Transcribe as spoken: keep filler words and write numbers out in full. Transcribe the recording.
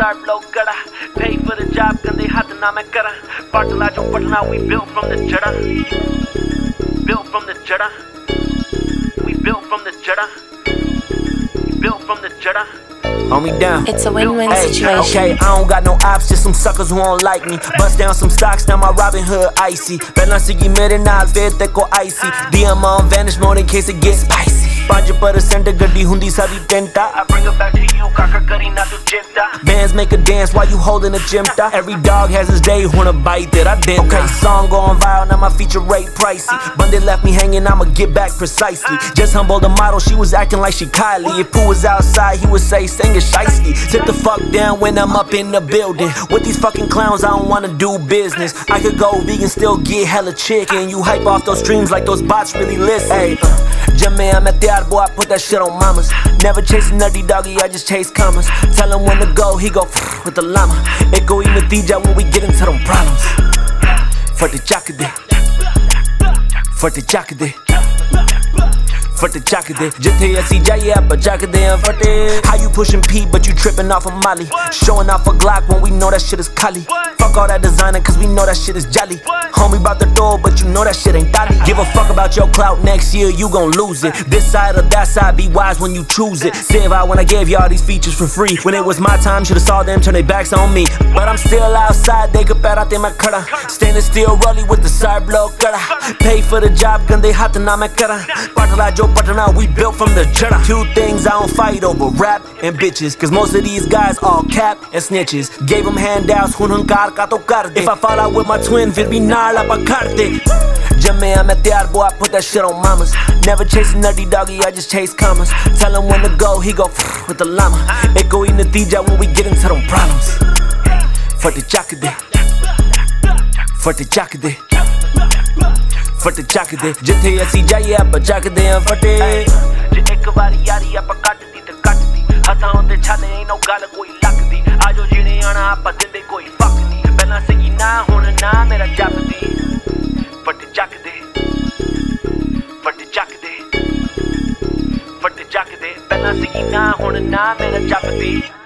star blow gada. Pay for the job, gande hath na main kara. Patla jo patna, we built from the jada. Built from the jada. We built from the jada. We built from the jada. Hold me down. It's a win-win hey, situation. Okay, I don't got no ops, just some suckers who don't like me. Bust down some stocks, now my Robin Hood icy. Pehla sigi mere naal, fir teko icy. D M on vanish mode in case it gets spicy. five percent ਗੱਡੀ ਹੁੰਦੀ ਸਾਡੀ ਟੈਂਟਾ. I bring it back to you, ਕਾਕਾ ਕਰੀ ਨਾ ਤੂੰ ਚਿੰਤਾ. Bands make a dance while you holding a chimta. Every dog has his day, ਹੁਣ bite that I didn't. Okay, song going viral, now my feature rate pricey. Bundy left me hanging, I'ma get back precisely. Just humble the model, she was acting like she Kylie. If Pooh was outside, he would say, sing it shiesty. Sit the fuck down when I'm up in the building. With these fucking clowns, I don't wanna do business. I could go vegan, still get hella chicken. You hype off those streams like those bots really listen. Hey, uh, Jamme, I'm at the boy, I put that shit on mamas. Never chase a nutty doggy, I just chase commas. Tell him when to go, he go with the llama. It go eat natija when we get into them problems. For the chakade, for the chakade, for the chakade. Jithe asi jaye aap chakade hain fate. How you pushing P but you tripping off of Molly? Showing off a Glock when we know that shit is Kali. Fuck all that designer cause we know that shit is jolly. Homie bout the door but you know that shit ain't dolly. Give a fuck about your clout, next year you gon' lose it. This side or that side, be wise when you choose it. Save out when I gave y'all these features for free. When it was my time, should've saw them turn their backs on me. But I'm still outside, they could pat out my khada. Standing still rolling with the side blow kada. Pay for the job, gande hath na main kara. Patla jo patna, we built from the jada. Two things I don't fight over, rap and bitches. Cause most of these guys all cap and snitches. Gave them handouts, hun hunkar ka to kar de. If I fall out with my twin, fir bhi naal apa kar de. Jamme, I'm at the boy, I put that shit on mamas. Never chase a nutty doggy, I just chase commas. Tell him when to go, he go with the llama. It go eat natija when we get into them problems. For the chakade, for the chakade, for the chakade. Jithe asi jaye aap chakade hain fate. Je ek wari yari aap kattdi te kattdi. Hathaon te chale ain't no gal koi lakdi. Aajo jine aana aap dinde koi fuck nahi. Pehla sigi na hun na mera japdi. For the chakade, for the chakade, for the chakade. Pehla sigi na hun na mera japdi.